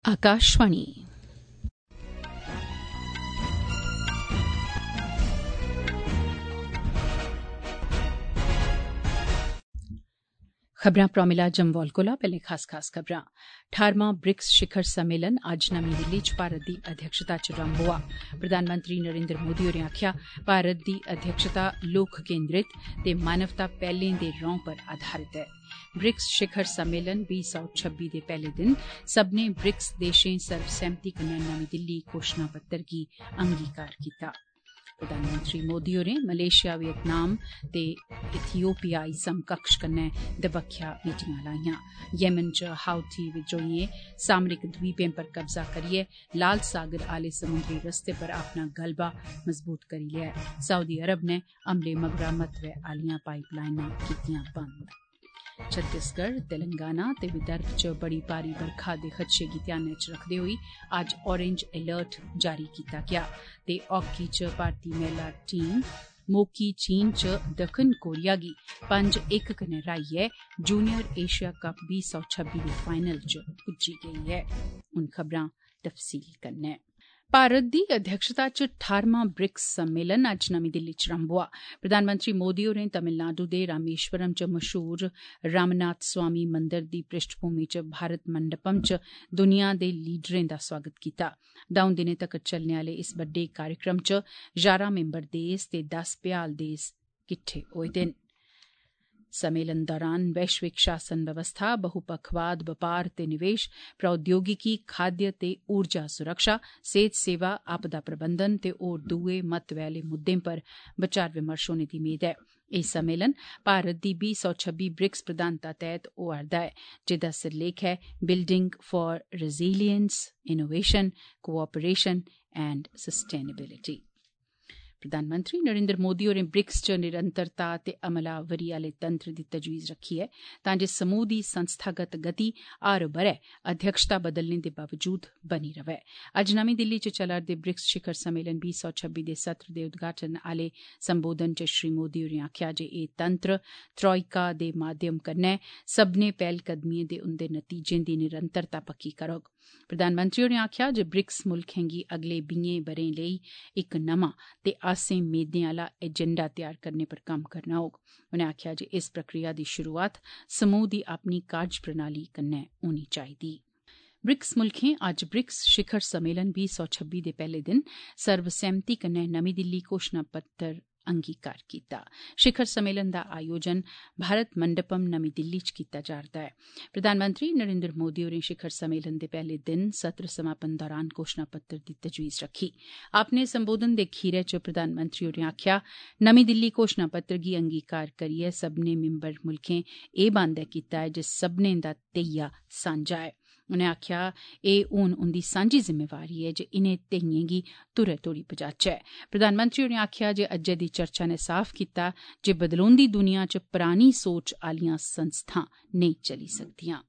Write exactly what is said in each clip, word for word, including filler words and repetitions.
आकाशवाणी। खबरां प्रोमिला जम्वाल कोला पैहले खास खास खबरां। ठारवां ब्रिक्स शिखर सम्मेलन अज्ज नमीं दिल्ली च भारत दी अध्यक्षता च रम्भ होआ। प्रधानमंत्री नरेंद्र मोदी होरें आखेआ भारत दी अध्यक्षता लोक केन्द्रित ते मानवता पैहलें दे रौं पर आधारित ऐ। ब्रिक्स शिखर सम्मेलन बीह् सौ छब्बी दे पैहले दिन सब्बनें ब्रिक्स देशें सर्वसैह्मति कन्नै नमीं दिल्ली घोषणा पत्र गी अंगीकार कीता। प्रधानमंत्री मोदी होरें मलेशिया, वियतनाम ते इथियोपियाई समकक्ष कन्नै दबक्ख्या मीटिंगां लाइयां। येमन च हाउथी विद्रोहियें सामरिक द्वीपें पर कब्जा करियै लाल सागर आले समुद्री रस्ते पर अपना गलबा मजबूत करी लेआ ऐ। सऊदी अरब ने हमले मगरा महत्वै आलियां पाइपलाइनां कीतियां बंद। छत्तीसगढ़, तेलंगाना ते विदर्भ च बड़ी भारी बरखा दे खदशे गी ध्यानै च रखदे होई अज्ज ऑरेंज अलर्ट जारी कीता गेआ ते हॉकी च भारती महिला टीम मोकी चीन च दक्खन कोरिया गी पंज इक कन्नै हराइयै जूनियर एशिया कप बीह् सौ छब्बी दे फाइनल च पुज्जी गेई ऐ। हुन खबरां तफसील कन्नै। भारत दी अध्यक्षता च ठारवां ब्रिक्स सम्मेलन अज्ज नमीं दिल्ली च रम्भ होआ। प्रधानमंत्री मोदी होरें तमिलनाडु दे रामेश्वरम च मशहूर रामनाथ स्वामी मंदर दी पृष्ठभूमि च भारत मंडपम च दुनिया दे लीडरें दा स्वागत कीता। दौं दिनें तक्कर चलने आले इस बड्डे कार्यक्रम च ञारां मिंबर देस ते दस भ्याल देस किट्ठे होए दे न। सम्मेलन दौरान वैश्विक शासन व्यवस्था, बहुपक्षवाद, बपार ते निवेश, प्रौद्योगिकी, खाद्य ते ऊर्जा सुरक्षा, सेहत सेवा, आपदा प्रबंधन ते होर दुए महत्वै आले मुद्दें पर विचार विमर्श होने दी मेद ऐ। एह् सम्मेलन भारत दी बीह् सौ छब्बी ब्रिक्स प्रधानता तैह्त होआ'रदा ऐ, जेह्दा सिरलेख ऐ building for resilience, innovation, cooperation and sustainability. प्रधानमंत्री नरेंद्र मोदी होरें ब्रिक्स च निरंतरता ते अमलावरी आले तंत्र दी तजवीज़ रखी ऐ तां जे समूह दी संस्थागत गति हर ब'रै अध्यक्षता बदलने दे बावजूद बनी र'वै। अज्ज नमीं दिल्ली च चला'रदे ब्रिक्स शिखर सम्मेलन बीह् सौ छब्बी दे सत्र दे उद्घाटन आले संबोधन च श्री मोदी होरें आखेआ जे एह् तंत्र ट्रोइका दे माध्यम कन्नै सब्भनें पैह्लकदमिएं दे उंदे नतीजें दी निरंतरता पक्की करोग। प्रधानमंत्री होरें आखेआ जे ब्रिक्स मुल्खें गी अगले बीहें ब'रें लेई इक नमां ते आसें मेदें आला एजेंडा तैयार करने पर कम्म करना होग। उनें आखेआ जे इस प्रक्रिया दी शुरुआत समूह दी अपनी कार्यप्रणाली कन्नै होनी चाहिदी। ब्रिक्स मुल्खें अज्ज ब्रिक्स शिखर सम्मेलन बीह् सौ छब्बी दे पैहले दिन सर्वसैह्मति कन्नै नमीं दिल्ली घोषणा पत्र अंगीकार कीता। शिखर सम्मेलन दा आयोजन भारत मंडपम नमीं दिल्ली च कीता जा'रदा ऐ। प्रधानमंत्री नरेंद्र मोदी होरें शिखर सम्मेलन दे पैहले दिन सत्र समापन दौरान घोषणा पत्र दी तजवीज़ रखी। अपने संबोधन दे खीरै च प्रधानमंत्री होरें आखेआ नमीं दिल्ली घोषणा पत्र गी अंगीकार करियै सब्भनें मिंबर मुल्खें एह् बांदे कीता ऐ जे सब्भनें दा धेइया सांझा ऐ। उनें आखेआ एह् हून उंदी सांझी जिम्मेवारी ऐ जे इनें धेइयें गी धुरै तोड़ी पजाचै। प्रधानमंत्री होरें आखेआ जे अज्जै दी चर्चा नै साफ कीता जे बदलोंदी दुनिया च परानी सोच आलियां संस्थां नेईं चली सकदियां।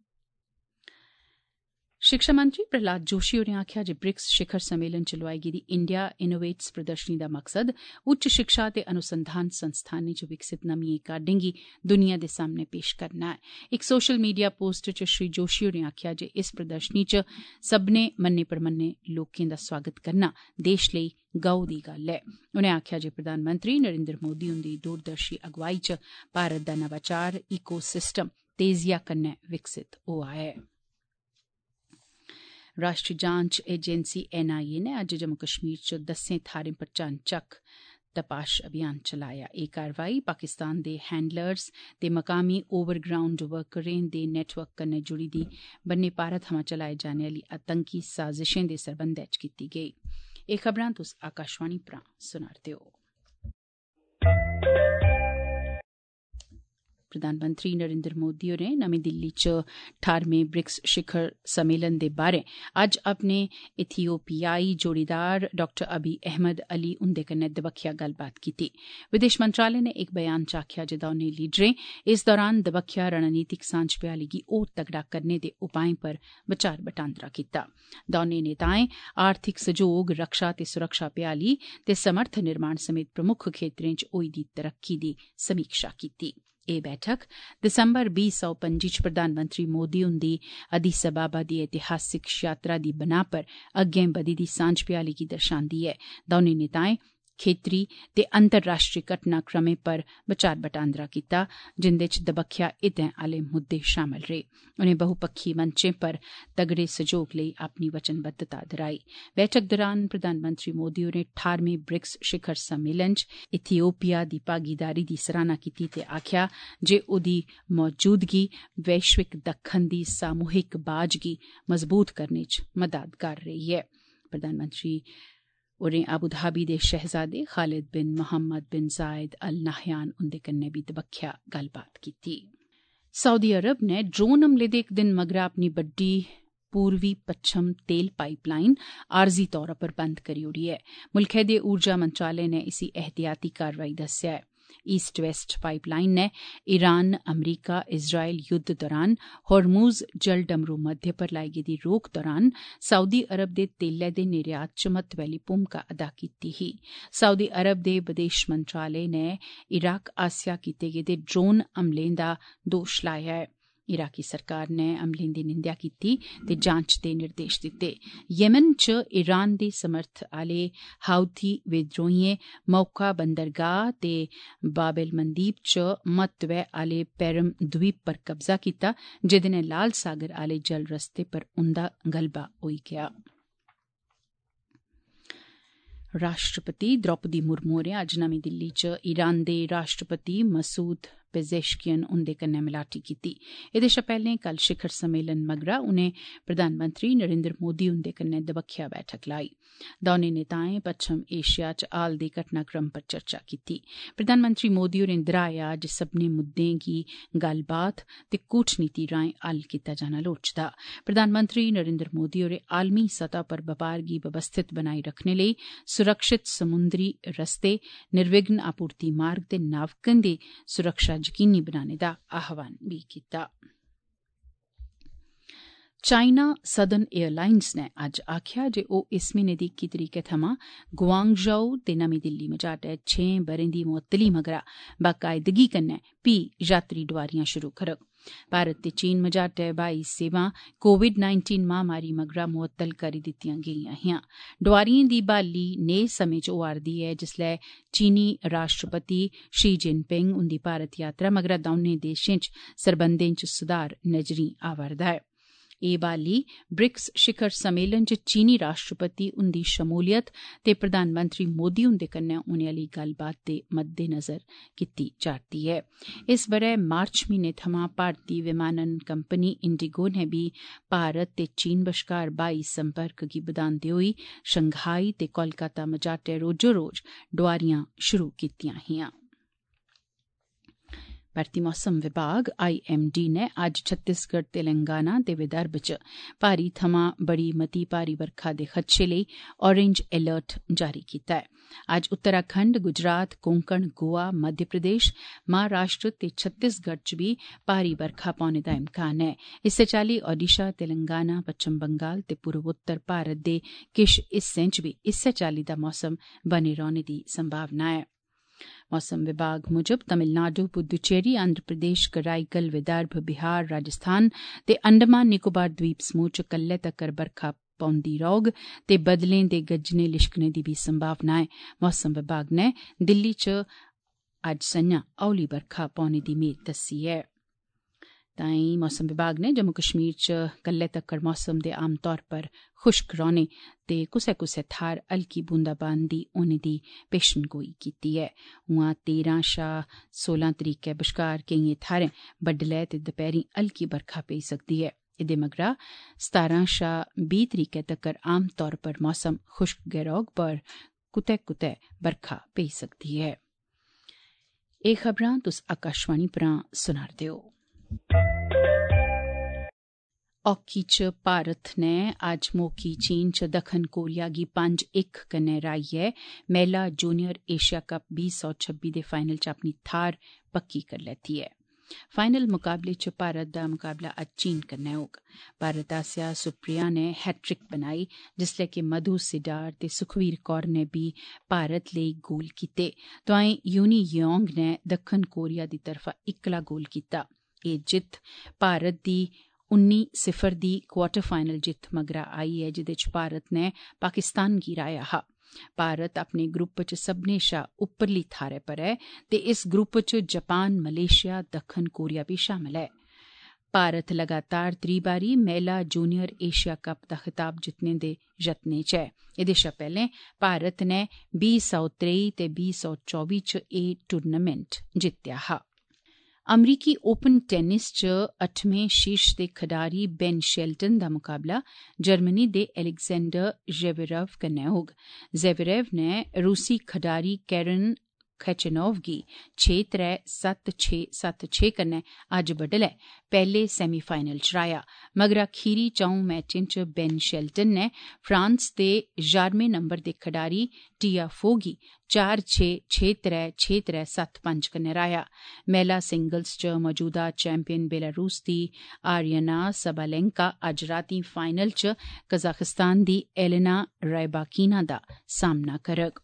शिक्षा मंत्री प्रहलाद जोशी होरें आखेआ जे ब्रिक्स शिखर सम्मेलन च लोआई गेदी इंडिया इनोवेट्स प्रदर्शनी दा मकसद उच्च शिक्षा ते अनुसंधान संस्थानें च विकसित नमिएं काड्डें गी दुनिया दे सामने पेश करना ऐ। इक सोशल मीडिया पोस्ट च श्री जोशी होरें आखेआ जे इस प्रदर्शनी च सब्भनें मन्ने परमन्ने लोकें दा स्वागत करना देश लेई गौह् दी गल्ल ऐ। उनें आखेआ जे प्रधानमंत्री नरेंद्र मोदी हुंदी दूरदर्शी अगुवाई च भारत दा नवाचार इको सिस्टम तेजिया कन्नै विकसित होआ ऐ। राष्ट्रीय जांच एजेंसी एन आई ए नै अज्ज जम्मू कश्मीर च दस्सें थाह्रें पर चानचक्क तपाश अभियान चलाया। एह् कारवाई पाकिस्तान दे हैंडलर्स ते मकामी ओवरग्राउंड वर्करें दे नेटवर्क कन्नै जुड़ी दी बन्ने पारा थमां चलाए जाने आह्ली आतंकी साजिशें दे सरबंधै च कीती गेई। एह् खबरां तुस आकाशवाणी परा सुना'रदे ओ। प्रधानमंत्री नरेंद्र मोदी होरें नमीं दिल्ली च ठारमें ब्रिक्स शिखर सम्मेलन दे बारे अज्ज अपने इथियोपियाई जोड़ीदार डाक्टर अबी अहमद अली हुंदे कन्नै दबक्ख्या गल्लबात कीती। विदेश मंत्रालय ने इक बयान च आखेआ जे दौनें लीडरें इस दौरान दबक्ख्या रणनीतिक सांझ भ्याली गी होर तगड़ा करने दे उपाएं पर विचार बटांदरा कीता। दौनें नेताएं आर्थिक सैह्योग, रक्षा ते सुरक्षा भ्याली ते समर्थ निर्माण समेत प्रमुख खेत्तरें च होई दी तरक्की दी समीक्षा कीती। एह् बैठक दिसंबर बीह् सौ पंजी च प्रधानमंत्री मोदी हुंदी अदीस अबाबा दी ऐतिहासिक यात्रा दी बिनाह पर अग्गें बधी दी सांझ भ्याली गी दर्शांदी ऐ। दौनें नेताएं खेतरी ते अंतर्राष्ट्रीय घटनाक्रमें पर बचार बटांदरा कीता, जिंदे च दबक्ख्या हितें आले मुद्दे शामल रेह्। उनें बहुपक्खी मंचें पर तगड़े सैह्योग लेई अपनी वचनबद्धता दर्शाई। बैठक दौरान प्रधानमंत्री मोदी होरें ठारमें ब्रिक्स शिखर सम्मेलन च इथियोपिया दी भागीदारी दी सराहना कीती ते आखेआ जे ओह्दी मौजूदगी वैश्विक दक्खन दी सामूहिक बाज गी मजबूत करने च मददगार रेही ऐ। प्रधानमंत्री होरें अबुधाबी दे शहजादे खालिद बिन मोहम्मद बिन जायद अल नाह्यान हुंदे कन्नै बी दबक्ख्या गल्लबात कीती। सऊदी अरब ने ड्रोन हमले दे इक दिन मगरा अपनी बड्डी पूर्वी पच्छम तेल पाइपलाइन आरजी तौर पर बंद करी ओड़ी ऐ। मुल्खै दे ऊर्जा मंत्रालय ने इसी एहतियाती कारवाई दस्सेआ ऐ। ईस्ट वेस्ट पाइपलाइन ने ईरान, अमरीका, इजराइल युद्ध दौरान होर्मुज जल डमरू मध्य पर लाई गेदी रोक दौरान सऊदी अरब दे तेलै दे निर्यात च महत्वै आली भूमिका अदा कीती ही। सऊदी अरब दे विदेश मंत्रालय ने इराक आसेआ कीते गेदे ड्रोन हमलें दा दोश लाया ऐ। इराकी सरकार ने हमलें दी निंदेआ कीती ते जांच दे निर्देश दित्ते। येमन च ईरान दे समर्थ आले हाउथी विद्रोहियें मौका बंदरगाह ते बाबेल मंदीब च महत्वै आले पेरम द्वीप पर कब्जा कीता, जेदे नै लाल सागर आले जल रस्ते पर उंदा गलबा होई गेआ। राष्ट्रपति द्रौपदी मुर्मू होरें अज्ज नमीं दिल्ली च ईरान दे राष्ट्रपति मसूद पेजेशकियन हुंदे कन्नै मलाटी कीती। एह्दे शा पैह्ले कल शिखर सम्मेलन मगरा उनें प्रधानमंत्री नरेंद्र मोदी हुंदे कन्नै दबक्ख्या बैठक लाई। दौनें नेताएं पच्छम एशिया च हाल दे घटनाक्रम पर चर्चा कीती। प्रधानमंत्री मोदी होरें दर्हाया जे सब्भनें मुद्दें गी गल्लबात ते कूटनीति राएं हल कीता जाना लोड़चदा। प्रधानमंत्री नरेंद्र मोदी होरें आलमी सतह पर बपार गी व्यवस्थित बनाई रखने लेई सुरक्षित समुंदरी रस्ते, निर्विघ्न आपूर्ति मार्ग ते नाविकें दी सुरक्षा यकीनी बनाने दा आह्वान बी कीता। चाइना सदर्न एयरलाइंस ने अज्ज आखेआ जे ओह् इस म्हीने दी इक्की तरीकै थमां गुआंगझोउ ते नमीं दिल्ली मझाटै छें ब'रें दी मुअत्तली मगरा बाकायदगी कन्नै भी यात्री डोआरियां शुरू करग। भारत ते चीन मझाटै ब्हाई सेवां कोविड नाइनटीन महामारी मगरा मुअत्तल करी दित्तियां गेइयां हियां। डोआरिएं दी ब्हाली नेह् समें च होआ'रदी ऐ जिसलै चीनी राष्ट्रपति शी जिनपिंग हुंदी भारत यात्रा मगरा दौनें देशें च सरबंधें च सुधार नजरी आवा'रदा ऐ। एह् ब्हाली ब्रिक्स शिखर सम्मेलन च चीनी राष्ट्रपति हुंदी शमूलियत ते प्रधानमंत्री मोदी हुंदे कन्नै होने आली गल्लबात दे मद्देनजर कीती जा'रदी ऐ। इस ब'रे मार्च म्हीने थमां भारतीय विमानन कंपनी इंडिगो ने बी भारत ते चीन बश्कार ब्हाई संपर्क गी बधांदे होई शंघाई ते कोलकाता मझाटै रोजो रोज डोआरियां शुरू कीतियां हियां। भारती मौसम विभाग आई एम डी ने अज्ज छत्तीसगढ़, तेलंगाना ते विदर्भ च भारी थमां बड़ी मती भारी बरखा दे खदशे लेई ऑरेंज अलर्ट जारी कीता ऐ। अज्ज उत्तराखंड, गुजरात, कोंकण, गोआ, मध्य प्रदेश, महाराष्ट्र ते छत्तीसगढ़ च बी भारी बरखा पौने दा इम्कान ऐ। इस्सै चाल्ली ओडिशा, तेलंगाना, पच्छम बंगाल ते पूर्वोत्तर भारत दे किश हिस्सें च बी इस्सै चाल्ली दा मौसम बने रौह्ने दी संभावना ऐ। मौसम विभाग मुजब तमिलनाडु, पुदुचेरी, आंध्र प्रदेश, कराईकल, विदर्भ, बिहार, राजस्थान ते अंडमान निकोबार द्वीप समूह च कल्लै तक्कर बरखा पौंदी रौह्ग ते बदलें दे गरजने लिशकने दी बी संभावना ऐ। मौसम विभाग ने दिल्ली च अज्ज संझा हौली बरखा पौने दी मेद दस्सी ऐ। ताईं मौसम विभाग ने जम्मू कश्मीर च कल्लै तक्कर मौसम दे आमतौर पर खुश्क रौह्ने ते कुसै कुसै थाह्र हल्की बूंदाबांदी होने दी पेशनगोई कीती ऐ। उआं तेरां शा सोलां तरीकै बश्कार केइयें थाह्रें बड्डलै ते दपैह्रीं हल्की बरखा पेई सकदी ऐ। एह्दे मगरा सतारां शा बीह् तरीकै तक्कर आमतौर पर मौसम खुश्क गै रौह्ग पर कुतै कुतै बरखा पेई सकदी ऐ। एह् खबरां तुस आकाशवाणी परा सुना'रदे ओ। हॉकी च भारत ने अज्ज मोकी चीन च दक्खन कोरिया गी पंज इक कन्नै राहियै महिला जूनियर एशिया कप बीह् सौ छब्बी दे फाइनल च अपनी थाह्र पक्की करी लैती ऐ। फाइनल मुकाबले च भारत दा मुकाबला अज्ज चीन कन्नै होग। भारत आसेआ सुप्रिया ने हैट्रिक बनाई जिसलै कि मधु सिडार ते सुखवीर कौर ने बी भारत लेई गोल कीते। तोआईं यूनी योंग ने दक्खन कोरिया दी तरफा इक्कला गोल कीता। एह् जित्त भारत दी उन्नी सिफर दी क्वार्टर फाइनल जित्त मगरा आई ऐ जेह्दे च भारत ने पाकिस्तान गी हराया हा। भारत अपने ग्रुप च सब्भनें शा उप्परली थाह्रै पर ऐ ते इस ग्रुप च जापान, मलेशिया, दक्खन कोरिया बी शामल ऐ। भारत लगातार त्री बारी महिला जूनियर एशिया कप दा खिताब जित्तने दे यत्नें च ऐ। एह्दे शा पैह्लें भारत ने बीह् सौ त्रेई ते बीह् सौ चौबी च एह् टूर्नामेंट जित्तेआ हा। अमरीकी ओपन टेनिस च अठमें शीर्ष दे खडारी बेन शेल्टन दा मुकाबला जर्मनी दे एलेक्जेंडर ज़ेवेरेव कन्नै होग। ज़ेवेरेव ने रूसी खडारी कैरन खैचनोव गी छे त्रै सत्त छे सत्त छे कन्नै अज्ज बडलै पैह्ले सेमीफाइनल च हराया। मगरा खीरी चौं मैचें च बेन शेल्टन ने फ्रांस दे ञारमें नंबर दे खडारी टियाफो गी चार छे छे त्रै छे त्रै सत्त पंज कन्नै हराया। महिला सिंगल्स च मौजूदा चैंपियन बेलारूस दी आर्यना सबालेंका अज्ज रातीं फाइनल च कजाकिस्तान दी एलेना रैबाकिना दा सामना करग।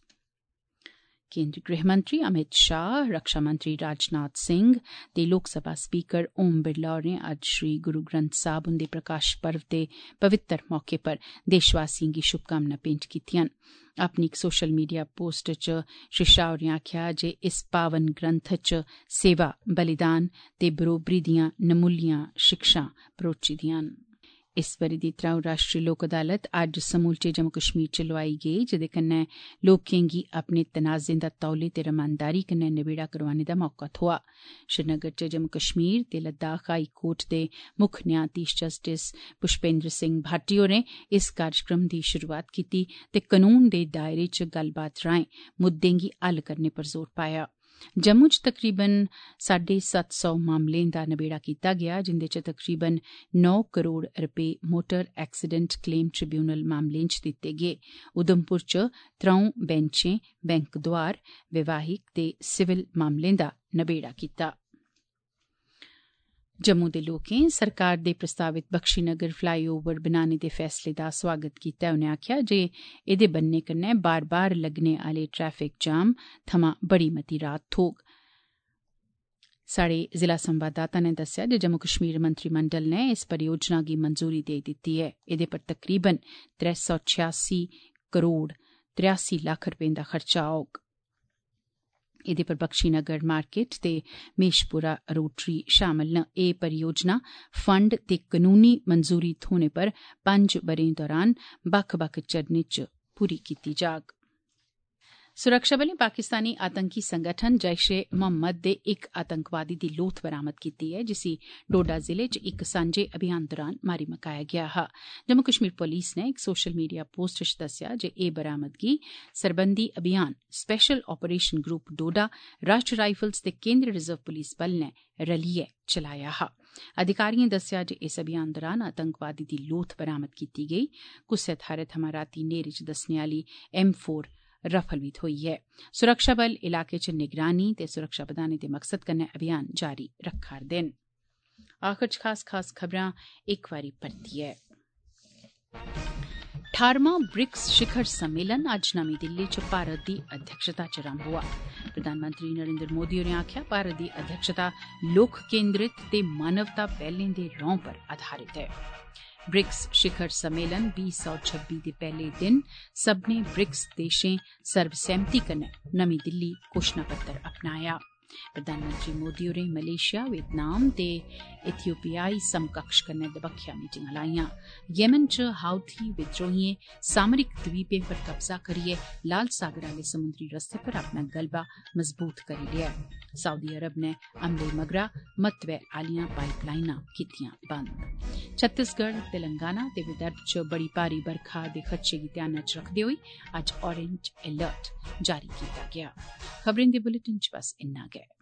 केंद्री गृहमंत्री अमित शाह, रक्षा मंत्री राजनाथ सिंह ते लोकसभा स्पीकर ओम बिरला होरें अज्ज श्री गुरु ग्रंथ साहब हुंदे प्रकाश पर्व दे पवित्र मौके पर देशवासियें गी शुभकामनां भेंट कीतियां न। अपनी इक सोशल मीडिया पोस्ट च श्री शाह होरें आखेआ जे इस पावन ग्रंथ च सेवा, बलिदान ते बरोबरी दियां नमुल्लियां शिक्षां परोची दियां न। इस ब'रे दी त्र'ऊं राष्ट्री लोक अदालत अज्ज समूलचे जम्मू कश्मीर च लोआई गेई जेह्दे कन्नै लोकें गी अपने तनाजें दा तौले ते रमानदारी कन्नै नबेड़ा करोआने दा मौका थ्होआ। श्रीनगर च जम्मू कश्मीर ते लद्दाख हाई कोर्ट दे मुक्ख न्यायाधीश जस्टिस पुष्पेंद्र सिंह भाटी होरें इस कार्यक्रम दी शुरुआत कीती ते कनून दे दायरे च गल्लबात राएं मुद्दें गी हल करने पर जोर पाया। जम्मू च तकरीबन साढ़े सत्त सौ मामलें दा नबेड़ा कीता गेआ जिंदे च तकरीबन नौ करोड़ रपे मोटर एक्सीडेंट क्लेम ट्रिब्यूनल मामलें च दित्ते गे। उधमपुर च त्र'ऊं बैंचें बैंक दोआर, वैवाहिक ते सिविल मामलें दा नबेड़ा कीता। जम्मू दे लोकें सरकार दे प्रस्तावित बख्शीनगर फ्लाईओवर बनाने दे फैसले दा स्वागत कीता। उनें आखेआ जे एह्दे बनने कन्नै बार बार लग्गने आह्ले ट्रैफिक जाम थमां बड़ी मती राहत थ्होग। साढ़े जिला संवाददाता ने दस्सेआ जे जम्मू कश्मीर मंत्रिमंडल ने इस परियोजना गी मंजूरी देई दित्ती ऐ। एह्दे पर तकरीबन त्रै सौ छियासी करोड़ त्रियासी लक्ख रपें दा खर्चा होग। एह्दे पर बख्शीनगर मार्केट ते मेशपुरा रोटरी शामल न। एह् परियोजना फंड ते कनूनी मंजूरी थ्होने पर पंज ब'रें दौरान बक्ख बक्ख चरणें च पूरी कीती जाग। सुरक्षाबलें पाकिस्तानी आतंकी संगठन जैश ए मोहम्मद दे इक आतंकवादी दी लोथ बरामद कीती ऐ जिसी डोडा जिले च इक सांझे अभियान दौरान मारी मकाया गेआ हा। जम्मू कश्मीर पुलिस ने इक सोशल मीडिया पोस्ट च दस्सेआ जे एह् बरामदगी सरबंधी अभियान स्पेशल ऑपरेशन ग्रुप डोडा, राष्ट्र राइफल्स ते केंद्री रिजर्व पुलिस बल ने रलियै चलाया हा। अधिकारिएं दस्सेआ जे इस अभियान दौरान आतंकवादी दी लोथ बरामद कीती गेई। कुसै थाह्रै थमां रातीं न्हेरे च दस्सने आह्ली एम फोर रफल बी थ्होई ऐ। सुरक्षाबल इलाके च निगरानी ते सुरक्षा बधाने दे मकसद कन्नै अभियान जारी रक्खा'रदे न। आखिर च खास खास खबरां इक बारी परतियै। ठारमां ब्रिक्स शिखर सम्मेलन अज्ज नमीं दिल्ली च भारत दी अध्यक्षता च रम्भ होआ। प्रधानमंत्री नरेंद्र मोदी होरें आखेआ भारत दी अध्यक्षता लोक केंद्रित ते मानवता पैह्लें दे रौं पर आधारित ऐ। ब्रिक्स शिखर सम्मेलन बीह् सौ छब्बी दे पैह्ले दिन सब्भनें ब्रिक्स देशें सर्वसैह्मति कन्नै नमीं दिल्ली घोषणा पत्र अपनाया। प्रधानमंत्री मोदी होरें मलेशिया, वियतनाम ते इथियोपियाई समकक्ष कन्नै दबक्ख्या मीटिंगां लाइयां। येमन च हाउथी विद्रोहियें सामरिक द्वीपें पर कब्जा करियै लाल सागर आह्ले समुंदरी रस्ते पर अपना गलबा मजबूत करी लेआ ऐ। सऊदी अरब ने हमले मगरा महत्वै आह्लियां पाइपलाइनां कीतियां बंद। छत्तीसगढ़, तेलंगाना ते विदर्भ च बड़ी भारी बरखा दे खदशे गी ध्यानै च रखदे होई अज्ज ऑरेंज अलर्ट जारी कीता गेआ। खबरें दे बुलेटिन च बस इन्ना गै।